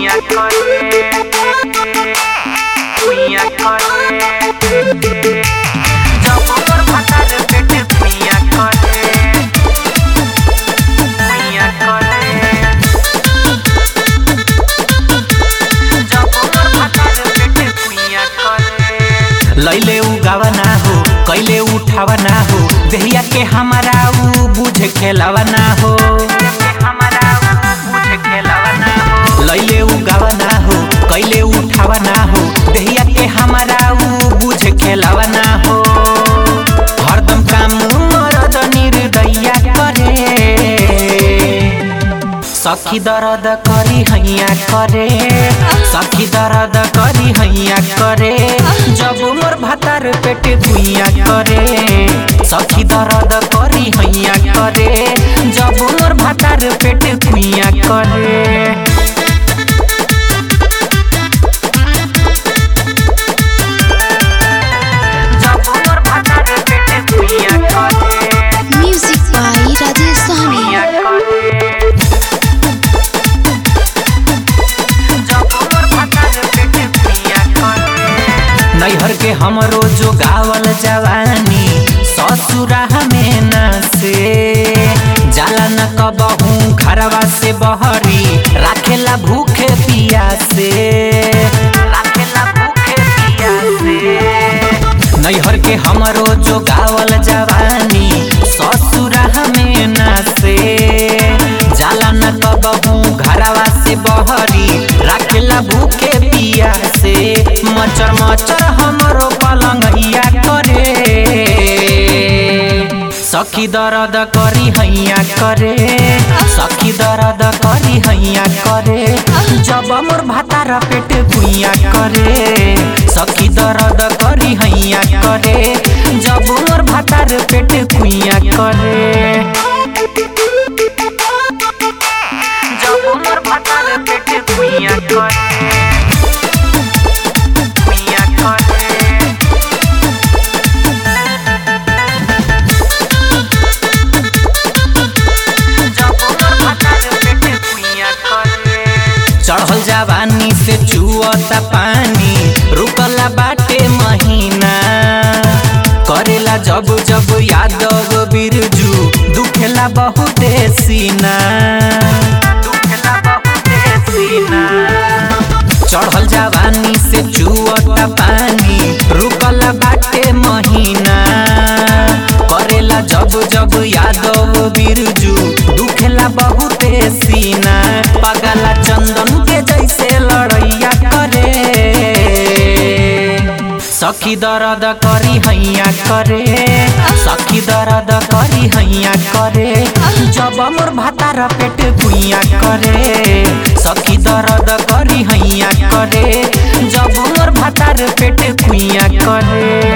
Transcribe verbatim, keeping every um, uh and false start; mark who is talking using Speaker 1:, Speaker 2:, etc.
Speaker 1: कुइया करे कुइया करे जब मोर भातार पेट कुइया करे कुइया करे जब मोर भातार पेट कुइया करे लैले उगावा ना हो कैले उठावा ना हो देहिया के हमारा उ बुझे खेलावा ना हो हमारा बुझे खेलावा ना हो लैले उगावा ना हो कैले उठावा ना हो देहिया के हमारा उ बुझे खेलावा ना हो हरदम काम मरद निर्दया करे सखी दर्द करी हैया करे सखी दर्द करी हैया करे जब मोर भातार पेट कुइया करे सखी दर्द करी हैया करे जब मोर भातार पेट कुइया करे जब मोर भातार पेट कुइया करे
Speaker 2: म्यूजिक बाय राजेश सहनी
Speaker 1: नैहर के हमरो जो गावल जवानी ससुरा में न से जाला न कबहू घरवा से बहरी राखेला भूखे पिया से राखेला भूखे पिया से नैहर के हमरो जो गावल जवानी ससुरा में न से जाला न कबहू घरवा से बहरी राखेला भूखे पिया से मचर मचर हमरो पलंगिया करे सखी दर्द करी हैया करे सखी दर्द करी हैया करे जब मोर भातार पेट कुइया करे सखी दर्द करी हैया करे जब मोर भातार पेट कुइया करे जब मोर भातार पेट कुइया करे कुइया करे जब मोर भातार पेट कुइया करे चढ़ल जवानी से चुअता पानी रुकला बाटे महीना करेला जब जब यादव बिरजू दुखेला बहुते सीना दुखेला बहुते सीना चढ़ल जवानी से चुअता पानी रुकला बाटे महीना करेला जब जब यादव बिरजू दुखेला बहुते सीना पगला चंदन के जैसे लड़ैया करे सखी दर्द करी हैया करे सखी दर्द करी हैया करे जब मोर भातार पेट कुइया करे सखी दर्द करी हैया करे जब मोर भातार पेट कुइया करे।